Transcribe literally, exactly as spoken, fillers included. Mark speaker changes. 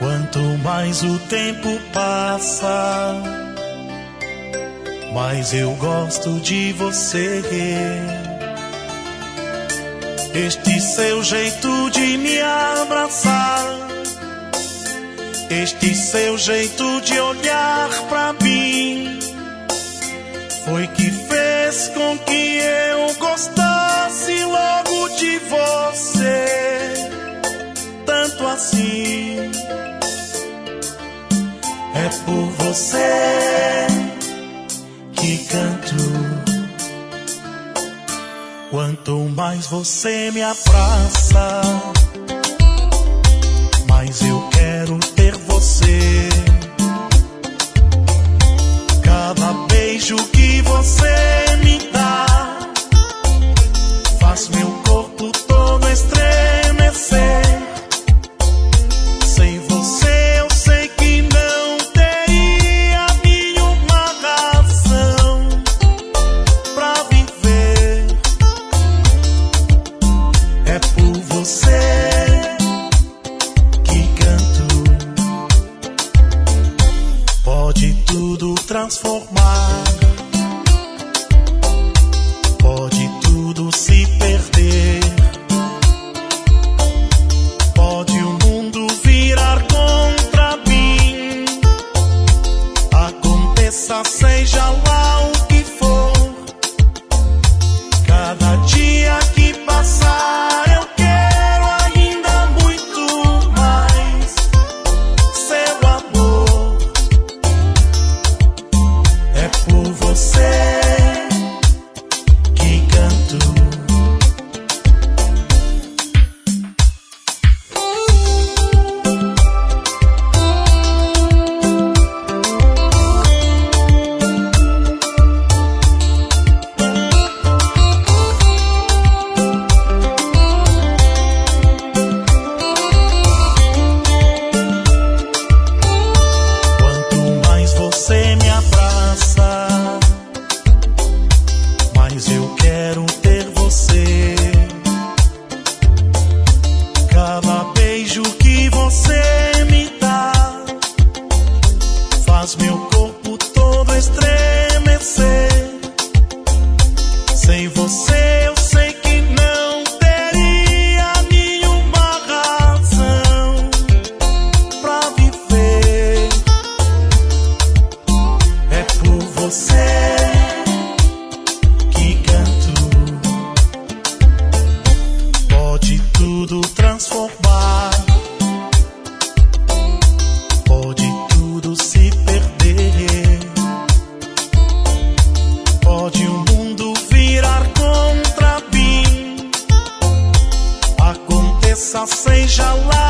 Speaker 1: Quanto mais o tempo passa, mais eu gosto de você. Este seu jeito de me abraçar, este seu jeito de olhar pra mim, foi que fez com que eu gostasse logo de você. Tanto assim, é por você que canto. Quanto mais você me abraça, mais eu quero ter você. Cada beijo que você me dá faz meu corpo todo estremecer. Sem você eu sei que não teria nenhuma razão pra viver. É por você que canto. Pode tudo transformar, pode tudo se perder, pode o mundo virar contra mim. Aconteça, seja lá o que for, cada dia que passar eu quero ainda muito mais seu amor. É por você que canto. Quanto mais você me abraça, mais eu quero ter você. Cada beijo que você me dá faz meu corpo todo estremecer. Sem você eu sei que não teria nenhuma razão pra viver. É por você que canto. Pode tudo transformar, pode tudo se perder, pode o mundo virar contra mim. Aconteça, seja lá